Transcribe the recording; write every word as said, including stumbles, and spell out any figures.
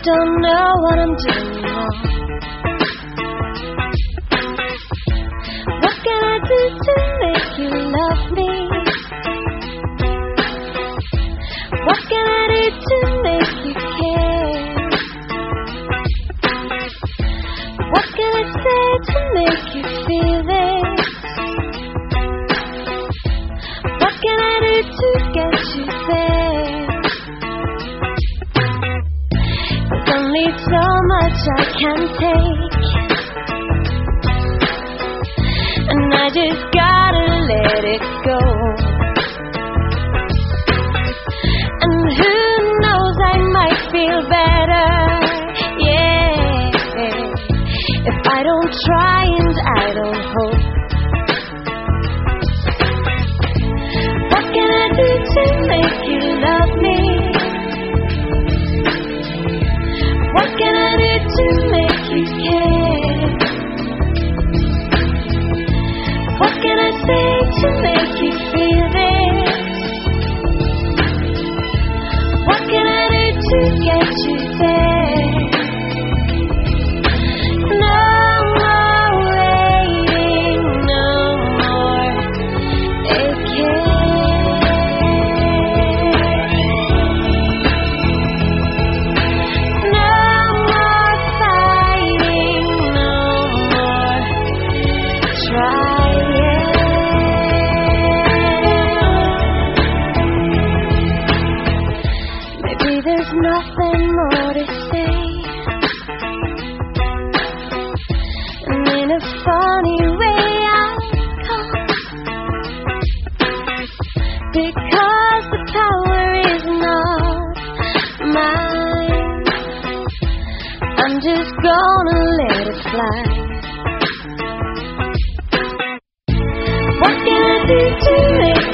don't know what I'm doing wrong. What can I do to make you love me? What can I do to make you care? What can I say to make you feel this? What can I do to get you there? There's only so much I can take, and I just gotta let it go. And who knows, I might feel better, yeah, if I don't try and I don't hope. What can I do to make you love me? What can I do to make you care? What can I say to make you feel this? What can I do to get you there? No more waiting, no more aching. No more fighting, no more trying. Maybe there's nothing more to say, and in a funny way I come, because the power is not mine. I'm just gonna let it fly. What can I do to make